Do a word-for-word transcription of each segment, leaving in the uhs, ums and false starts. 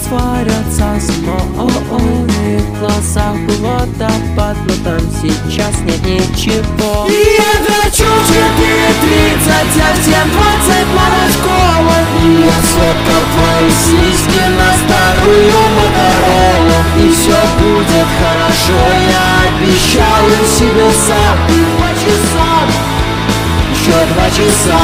растворятся снова. В глазах был водопад, но там сейчас нет ничего. И я драчу в четыре тридцать, а всем двадцать порошково. И я сфоткал твои сиськи на старую Моторолу. И все будет хорошо, я обещал им себе сам. Два часа, еще два часа.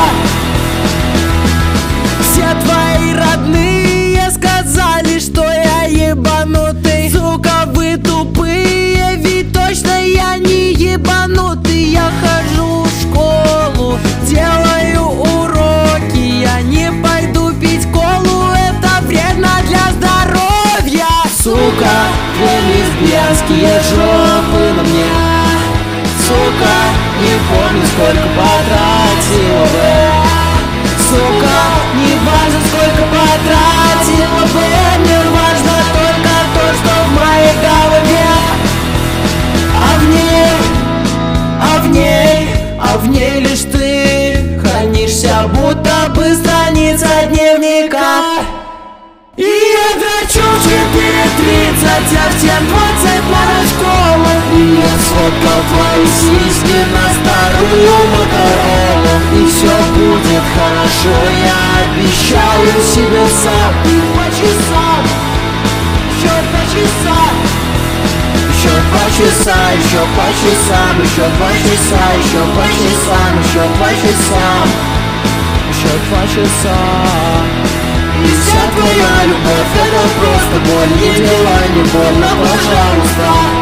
Все твои родные сказали, что я ебанутый. Сука, вы тупые, ведь точно я не ебанутый. Я хожу в школу, делаю уроки. Я не пойду пить колу, это вредно для здоровья. Сука, две лесбиянские жопы на мне. Сука, не помню, сколько потратила бы. Сука, не важно, сколько потратила бы. Мне важно только то, что в моей голове. А в ней, а в ней, а в ней лишь ты хранишься, будто бы страница дневника. И я драчу в четыре тридцать, а всем двадцать порошково. И я сфоткал твои сиськи на старую Моторолу. И все будет хорошо, я обещал им себе сам. Два часа, еще два часа. Еще два часа, еще два часа, еще два часа, еще два часа, еще два часа, еще два часа. И вся твоя любовь — это просто боль, не дела, не больно, пожалуйста.